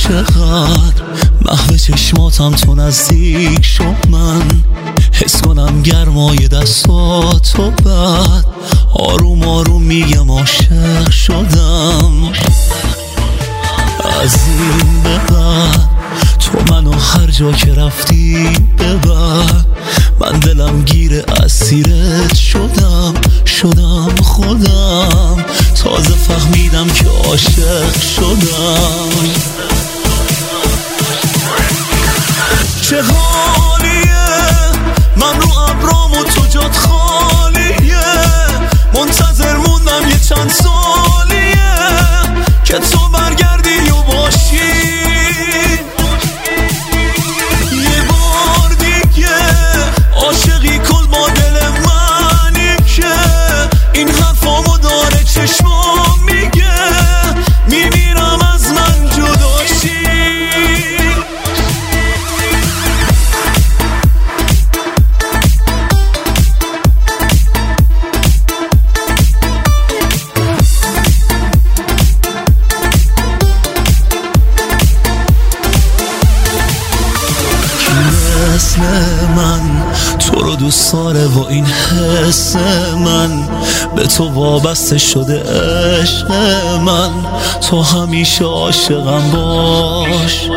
چقدر محو چشماتم تو نزدیک شو، من حس کنم گرمای دستاتو، بعد آروم آروم میگم عاشق شدم. از این به بعد تو منو هر جا که رفتی ببر، من دلم گیر اسیرت شدم خودم، تازه فهمیدم که عاشق شدم. چه حالیه من رو ابرام و تو جات خالیه، منتظر موندم یه چند سالیه که تو برگردی و باشی یه بار دیگه. عاشقی کل با دل منی که این حرفامو داره چشمام میگه، میمیرم از من جداشی. مثل من تو رو دوست داره و این حس من به تو وابسته شده، عشق من تو همیشه عاشقم باش.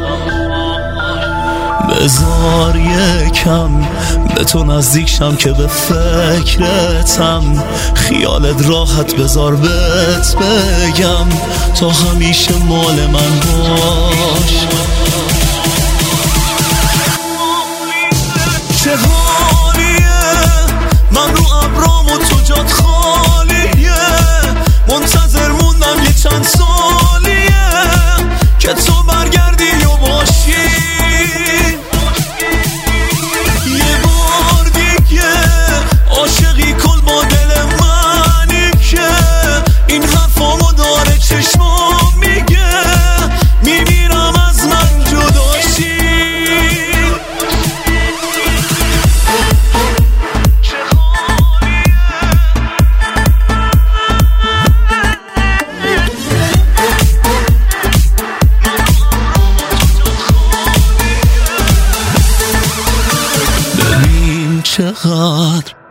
بذار یکم به تو نزدیک شم که به فکرتم، خیالت راحت بذار بهت بگم تو همیشه مال من باش. چه حالیه من رو ابرام و تو جات خالیه، منتظر موندم یه چند سالیه که تو برگردی و باشی یه بار دیگه. عاشقی کل با دل منی که این حرفامو داره چشمام میگه، میمیرم از من جداشی. چقدر